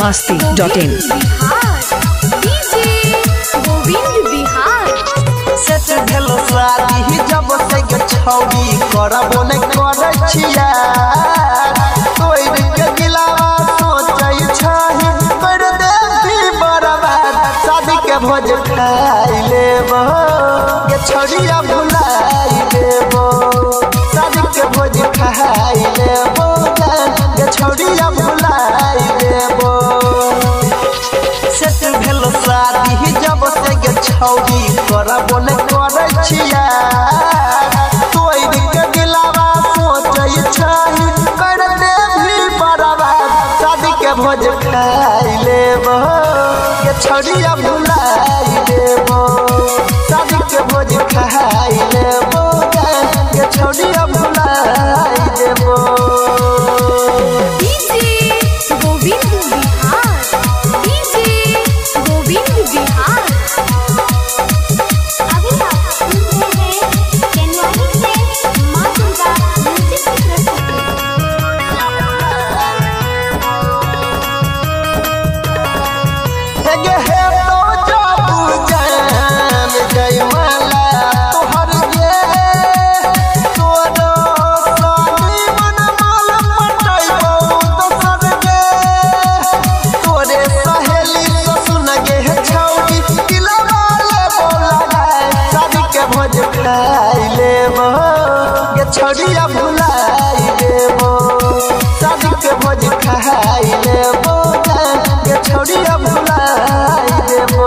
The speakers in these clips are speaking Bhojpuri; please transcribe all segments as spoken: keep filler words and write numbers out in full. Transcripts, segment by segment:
मस्ती डॉट इन। जब से छौरी करबो न करे छिया तोर के दिलावा सोचै छही कर देबी बर्बाद शादी के भोज खाइ लेबो ये छौरिया भुलाई देबो शादी के भोज खाइ लेबो ये छौरिया भुलाई देबो सेट भेलो शादी जब से छौरी करबो न करे छिया भोज खाइ लेबो ये छौरिया भुलाई देबो शादी के भोज खाइ लेबो ये छौरिया भुलाई देबो। खाइ लेबो ये छौरिया भुलाई देबो शादी के भोज खाइ लेबो ये छौरिया भुलाई देबो।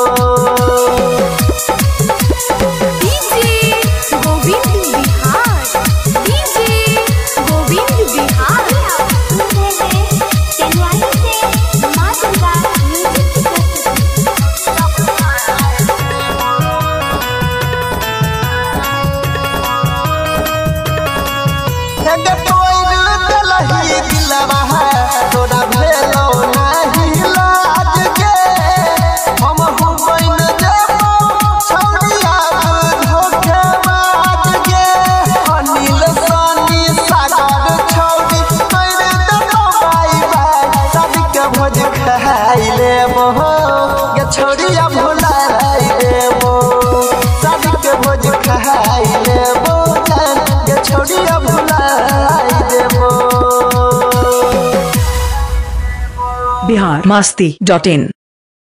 खाइ लेबो ये छौरिया भुलाई देबो शादी के भोज खाइ लेबो ये छौरिया भुलाई देबो। बिहार मस्ती डॉट इन।